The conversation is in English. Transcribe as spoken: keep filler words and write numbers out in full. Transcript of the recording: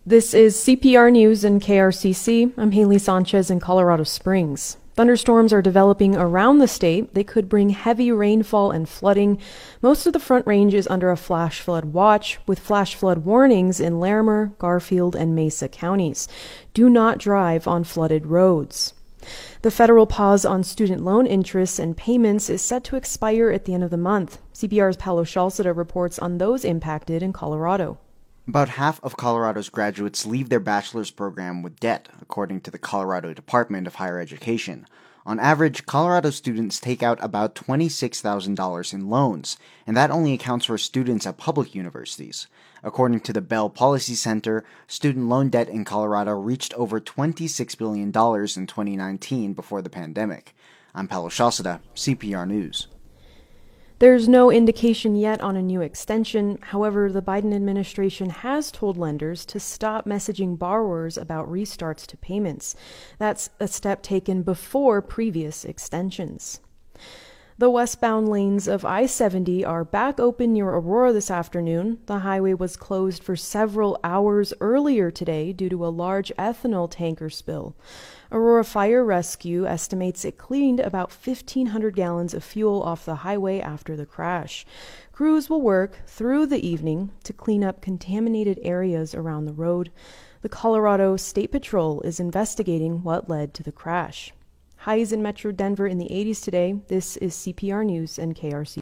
This is C P R News and K R C C. I'm Haley Sanchez in Colorado Springs. Thunderstorms are developing around the state. They could bring heavy rainfall and flooding. Most of the Front Range is under a flash flood watch, with flash flood warnings in Larimer, Garfield, and Mesa counties. Do not drive on flooded roads. The federal pause on student loan interests and payments is set to expire at the end of the month. C P R's Paolo Shalceda reports on those impacted in Colorado. About half of Colorado's graduates leave their bachelor's program with debt, according to the Colorado Department of Higher Education. On average, Colorado students take out about twenty-six thousand dollars in loans, and that only accounts for students at public universities. According to the Bell Policy Center, student loan debt in Colorado reached over twenty-six billion dollars in twenty nineteen before the pandemic. I'm Paolo Shalceda, C P R News. There's no indication yet on a new extension. However, the Biden administration has told lenders to stop messaging borrowers about restarts to payments. That's a step taken before previous extensions. The westbound lanes of I seventy are back open near Aurora this afternoon. The highway was closed for several hours earlier today due to a large ethanol tanker spill. Aurora Fire Rescue estimates it cleaned about fifteen hundred gallons of fuel off the highway after the crash. Crews will work through the evening to clean up contaminated areas around the road. The Colorado State Patrol is investigating what led to the crash. Highs in Metro Denver in the eighties today. This is C P R News and K R C.